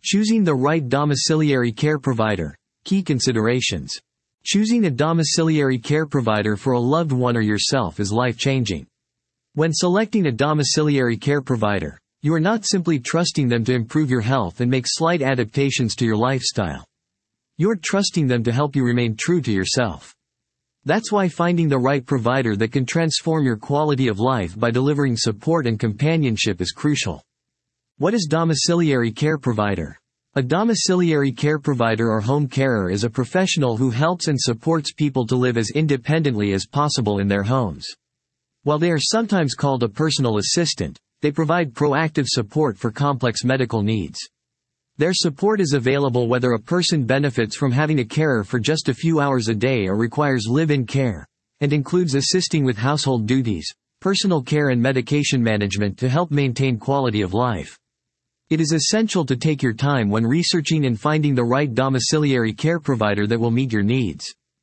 Choosing the right domiciliary care provider. Key considerations. Choosing a domiciliary care provider for a loved one or yourself is life-changing. When selecting a domiciliary care provider, you are not simply trusting them to improve your health and make slight adaptations to your lifestyle. You're trusting them to help you remain true to yourself. That's why finding the right provider that can transform your quality of life by delivering support and companionship is crucial. What is domiciliary care provider? A domiciliary care provider or home carer is a professional who helps and supports people to live as independently as possible in their homes. While they are sometimes called a personal assistant, they provide proactive support for complex medical needs. Their support is available whether a person benefits from having a carer for just a few hours a day or requires live-in care, and includes assisting with household duties, personal care and medication management to help maintain quality of life. It is essential to take your time when researching and finding the right domiciliary care provider that will meet your needs.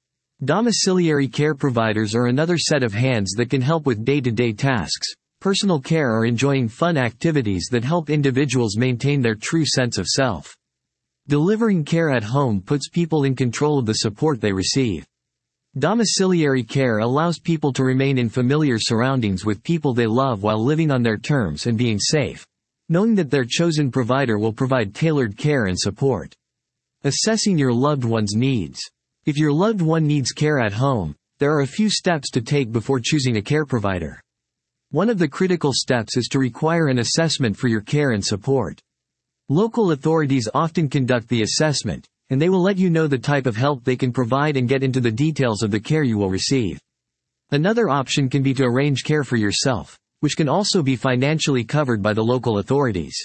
Domiciliary care providers are another set of hands that can help with day-to-day tasks, personal care or enjoying fun activities that help individuals maintain their true sense of self. Delivering care at home puts people in control of the support they receive. Domiciliary care allows people to remain in familiar surroundings with people they love while living on their terms and being safe, knowing that their chosen provider will provide tailored care and support. Assessing your loved one's needs. If your loved one needs care at home, there are a few steps to take before choosing a care provider. One of the critical steps is to require an assessment for your care and support. Local authorities often conduct the assessment, and they will let you know the type of help they can provide and get into the details of the care you will receive. Another option can be to arrange care for yourself, which can also be financially covered by the local authorities.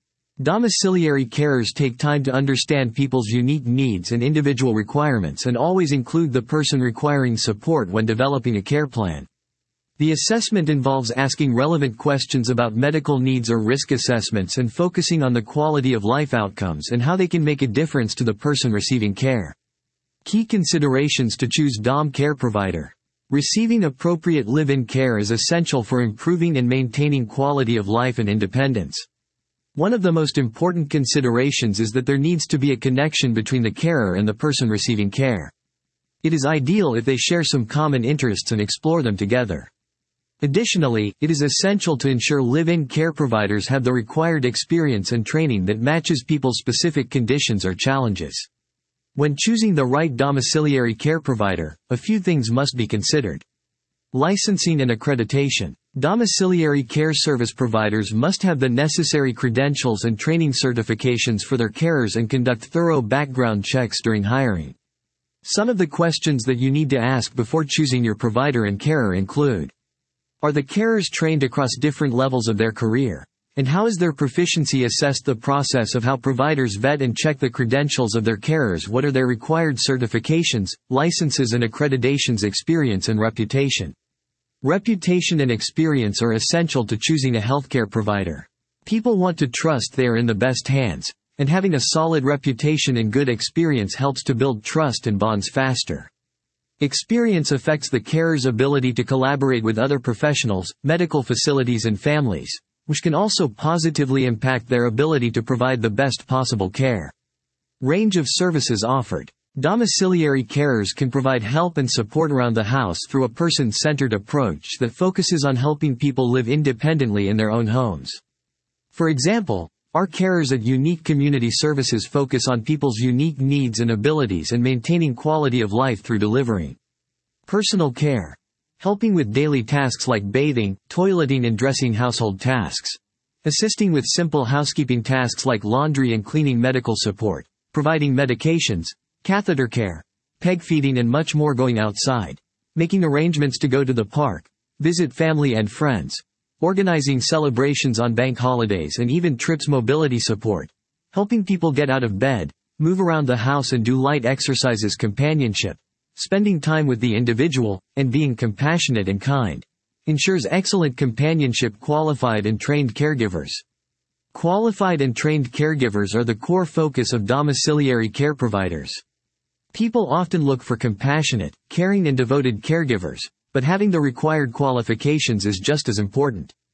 Domiciliary carers take time to understand people's unique needs and individual requirements and always include the person requiring support when developing a care plan. The assessment involves asking relevant questions about medical needs or risk assessments and focusing on the quality of life outcomes and how they can make a difference to the person receiving care. Key considerations to choose DOM care provider. Receiving appropriate live-in care is essential for improving and maintaining quality of life and independence. One of the most important considerations is that there needs to be a connection between the carer and the person receiving care. It is ideal if they share some common interests and explore them together. Additionally, it is essential to ensure live-in care providers have the required experience and training that matches people's specific conditions or challenges. When choosing the right domiciliary care provider, a few things must be considered. Licensing and accreditation. Domiciliary care service providers must have the necessary credentials and training certifications for their carers and conduct thorough background checks during hiring. Some of the questions that you need to ask before choosing your provider and carer include: are the carers trained across different levels of their career? And how is their proficiency assessed? The process of how providers vet and check the credentials of their carers. What are their required certifications, licenses and accreditations? Experience and reputation. Reputation and experience are essential to choosing a healthcare provider. People want to trust they are in the best hands, and having a solid reputation and good experience helps to build trust and bonds faster. Experience affects the carer's ability to collaborate with other professionals, medical facilities and families, which can also positively impact their ability to provide the best possible care. Range of services offered. Domiciliary carers can provide help and support around the house through a person-centered approach that focuses on helping people live independently in their own homes. For example, our carers at Unique Community Services focus on people's unique needs and abilities and maintaining quality of life through delivering personal care, helping with daily tasks like bathing, toileting and dressing, household tasks, assisting with simple housekeeping tasks like laundry and cleaning, medical support, providing medications, catheter care, peg feeding and much more, going outside, making arrangements to go to the park, visit family and friends, organizing celebrations on bank holidays and even trips, mobility support, helping people get out of bed, move around the house and do light exercises, companionship, spending time with the individual, and being compassionate and kind, ensures excellent companionship. Qualified and trained caregivers. Qualified and trained caregivers are the core focus of domiciliary care providers. People often look for compassionate, caring and devoted caregivers, but having the required qualifications is just as important.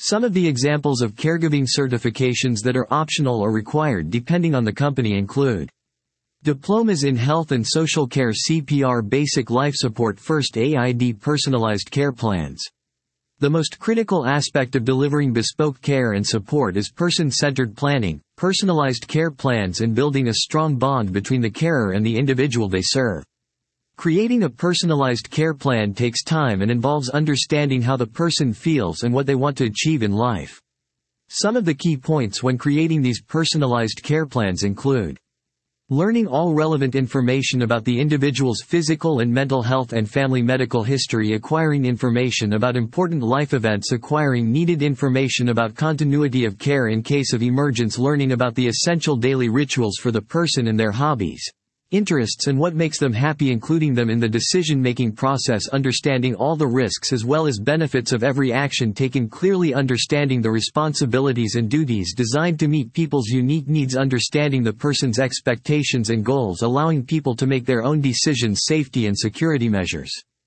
Some of the examples of caregiving certifications that are optional or required depending on the company include diplomas in health and social care, CPR, basic life support, first aid, personalized care plans. The most critical aspect of delivering bespoke care and support is person-centered planning, personalized care plans, and building a strong bond between the carer and the individual they serve. Creating a personalized care plan takes time and involves understanding how the person feels and what they want to achieve in life. Some of the key points when creating these personalized care plans include learning all relevant information about the individual's physical and mental health and family medical history, acquiring information about important life events, acquiring needed information about continuity of care in case of emergence, learning about the essential daily rituals for the person and their hobbies, interests, and what makes them happy, including them in the decision-making process, understanding all the risks as well as benefits of every action taken, clearly understanding the responsibilities and duties designed to meet people's unique needs, understanding the person's expectations and goals, allowing people to make their own decisions, safety and security measures.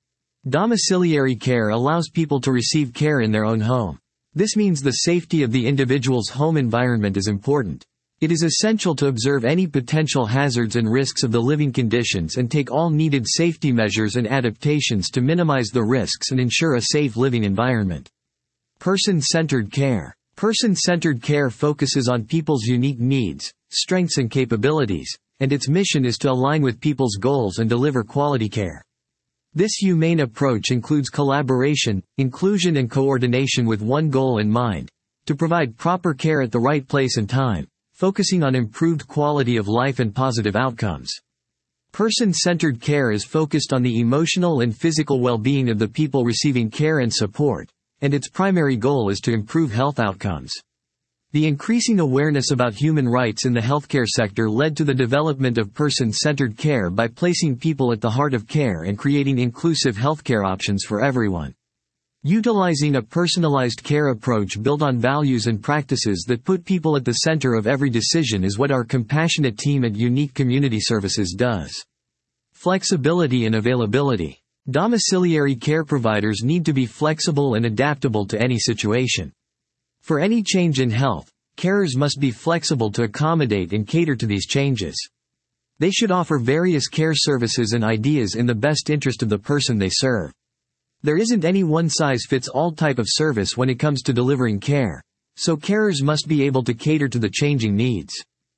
Domiciliary care allows people to receive care in their own home. This means the safety of the individual's home environment is important. It is essential to observe any potential hazards and risks of the living conditions and take all needed safety measures and adaptations to minimize the risks and ensure a safe living environment. Person-centered care. Person-centered care focuses on people's unique needs, strengths and capabilities, and its mission is to align with people's goals and deliver quality care. This humane approach includes collaboration, inclusion and coordination with one goal in mind: to provide proper care at the right place and time, focusing on improved quality of life and positive outcomes. Person-centered care is focused on the emotional and physical well-being of the people receiving care and support, and its primary goal is to improve health outcomes. The increasing awareness about human rights in the healthcare sector led to the development of person-centered care by placing people at the heart of care and creating inclusive healthcare options for everyone. Utilizing a personalized care approach built on values and practices that put people at the center of every decision is what our compassionate team at Unique Community Services does. Flexibility and availability. Domiciliary care providers need to be flexible and adaptable to any situation. For any change in health, carers must be flexible to accommodate and cater to these changes. They should offer various care services and ideas in the best interest of the person they serve. There isn't any one-size-fits-all type of service when it comes to delivering care, so carers must be able to cater to the changing needs.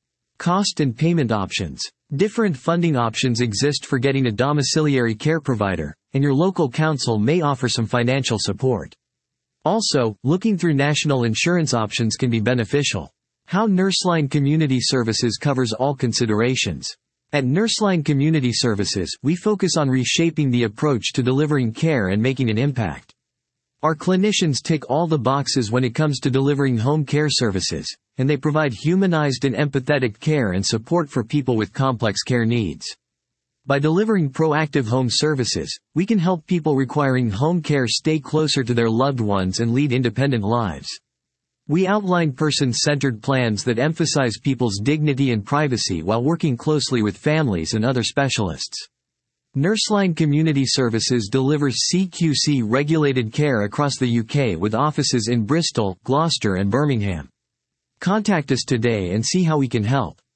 Cost and payment options. Different funding options exist for getting a domiciliary care provider, and your local council may offer some financial support. Also, looking through national insurance options can be beneficial. How Nurseline Community Services covers all considerations. At Nurseline Community Services, we focus on reshaping the approach to delivering care and making an impact. Our clinicians tick all the boxes when it comes to delivering home care services, and they provide humanized and empathetic care and support for people with complex care needs. By delivering proactive home services, we can help people requiring home care stay closer to their loved ones and lead independent lives. We outline person-centered plans that emphasize people's dignity and privacy while working closely with families and other specialists. Nurseline Community Services delivers CQC-regulated care across the UK with offices in Bristol, Gloucester and Birmingham. Contact us today and see how we can help.